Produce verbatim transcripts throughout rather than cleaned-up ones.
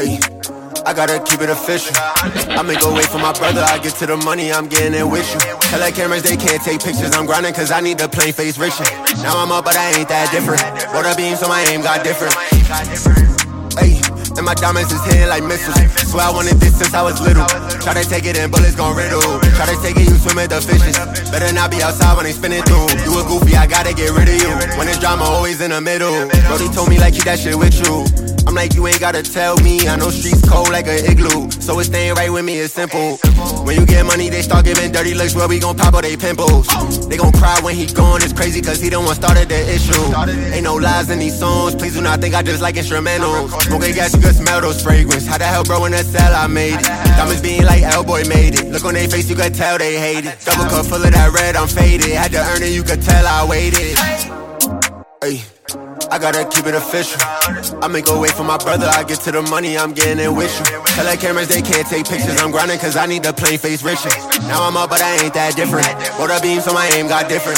Ay, I gotta keep it official. I make a way for my brother, I get to the money, I'm getting it with you. Tell the cameras they can't take pictures, I'm grinding cause I need the plain face richer. Now I'm up but I ain't that different. Bought a beam so my aim got different. Ay, and my diamonds is hitting like missiles. Swear I wanted this since I was little. Try to take it and bullets gon' riddle. Try to take it, you swim with the fishes. Better not be outside when they spinning through. You a goofy, I gotta get rid of you. When it's drama, always in the middle. Brody told me like keep that shit with you. I'm like, you ain't gotta tell me. I know streets cold like an igloo. So it's staying right with me, it's simple. When you get money, they start giving dirty looks. Where we gon' pop all they pimples. They gon' cry when he gone, it's crazy cause he the one started the issue. Ain't no lies in these songs, please do not think I just like instrumentals. Smoking gas, you can smell those fragrance. How the hell, bro, in that cell I made it. Diamonds being like L-boy made it. Look on their face, you could tell they hate it. Double cup full of that red, I'm faded. Had to earn it, you could tell I waited. Ay, I gotta keep it official. I make a way for my brother, I get to the money, I'm getting it with you. Tell the cameras they can't take pictures, I'm grinding cause I need the plain face richer. Now I'm up but I ain't that different. Bought a beam so my aim got different.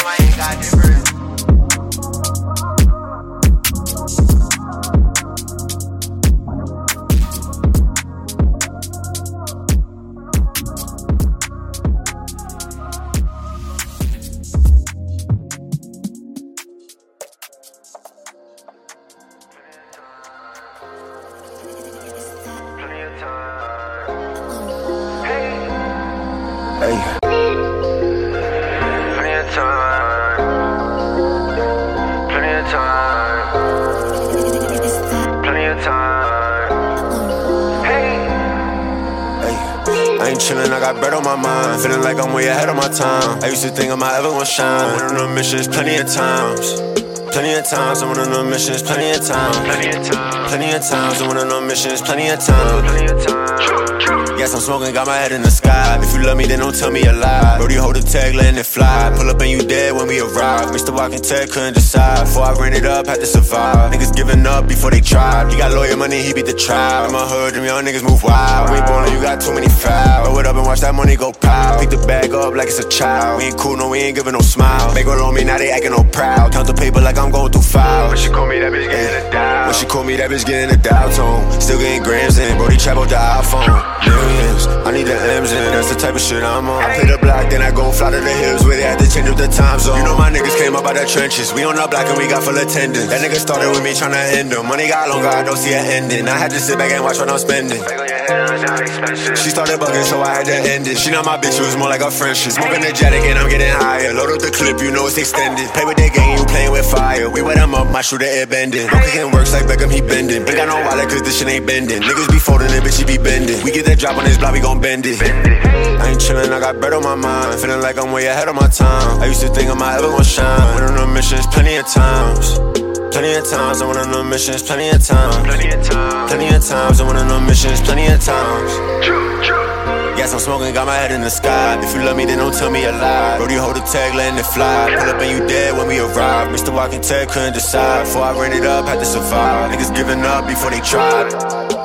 Hey. Plenty of time. Plenty of time. Plenty of time. Hey. Hey. I ain't chillin', I got bread on my mind. Feeling like I'm way ahead of my time. I used to think I'm not ever gonna shine. Went on them missions plenty of times. Plenty of times, I went on them missions plenty of times. Plenty of times. Plenty of times, I went on them missions plenty of times. Plenty of times. Yes, I'm smoking, got my head in the sky. If you love me, then don't tell me a lie. Brody hold the tag, letting it fly. Pull up and you dead when we arrive. Mister Walking Tech couldn't decide. Before I ran it up, had to survive. Niggas giving up before they tried. He got lawyer money, he beat the tribe. In my hood, them young niggas move wild. We ain't ballin', you got too many fouls. Roll it up and watch that money go pow. Pick the bag up like it's a child. We ain't cool, no, we ain't giving no smile. Make roll on me, now they acting no proud. Count the paper like I'm going through files. When she call me, that bitch getting a dial. When she call me, that bitch getting a dial tone. Still getting grams in, Brody trap out the iPhone. Millions, I need the M's in, that's the type of shit I'm on. I play the block, then I go fly to the hills where they had to change up the time zone. You know my niggas came up out the trenches. We on the block and we got full attendance. That nigga started with me tryna end them. Money got longer, I don't see an ending. I had to sit back and watch what I'm spending. She started bugging, so I had to end it. She not my bitch, it was more like a friendship. Smoking energetic and I'm getting higher. Load up the clip, you know it's extended. Play with that gang, you playing with fire. We wet them up, my shooter air bending. No kicking works like Beckham, he bending. Ain't got no wallet cause this shit ain't bending. Niggas be folding it, bitch, he be bending. We get that drop on his block, we gon' bend it. I ain't chillin', I got bread on my mind. Feeling like I'm way ahead of my time. I used to think I'm not ever gonna shine. Went on them missions plenty of times. Plenty of times, I went on them missions plenty of times. Plenty of times, plenty of times, I went on them missions plenty of times. Yes, I'm smoking, got my head in the sky. If you love me, then don't tell me a lie. Brody hold the tag, letting it fly. Pull up and you dead when we arrive. Mister Walking Tech couldn't decide. Before I ran it up, had to survive. Niggas giving up before they tried.